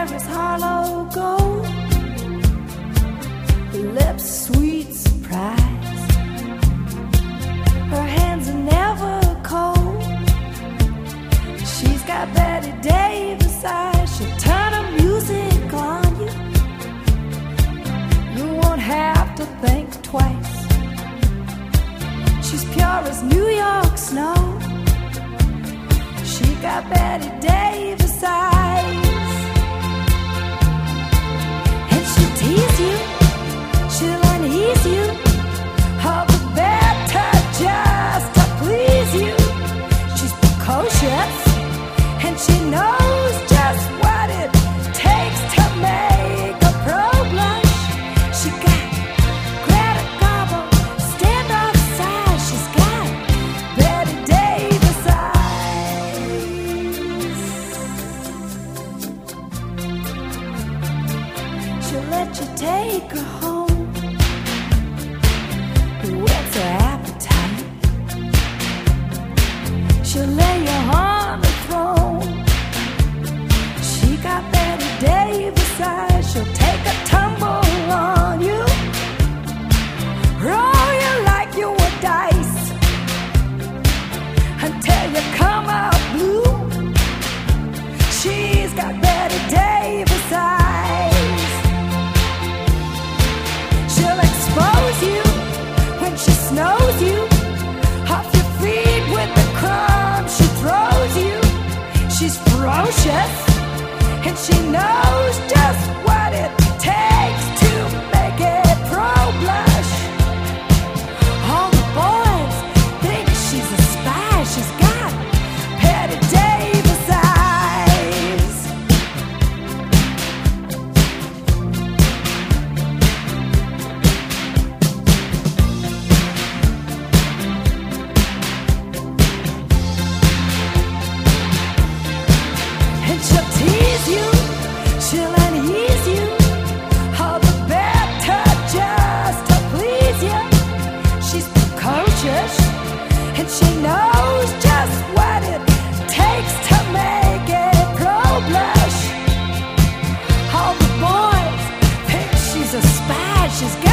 hair is hollow gold, her lips sweet surprise, her hands are never cold. She's got Betty Davis eyes, she'll turn her music on you. You won't have to think twice. She's pure as New York snow. She got Betty Davis eyes. And she'll tease you, she'll unease you, all the better just to please you. She's precocious, and she knows just what it takes to make a pro blush. She got Greta Garbo, standoff size. She's got Betty Davis eyes. She'll let you take her home, whets her appetite. She'll lay you on the throne. She got Betty Davis eyes. She'll take a tumble on you, roll you like you were dice, until you come out blue. She's got Betty Davis eyes. She'll expose you when she snows you off your feet with the crumbs she throws you. She's ferocious, and she knows just what it takes to make it pro blush. All the boys think she's a spy. She's got Betty Davis eyes. And she'll tease you, she'll unease you, all the better just to please you. She's precocious, and she knows just what it takes to make it pro blush. All the boys think she's a spy. She's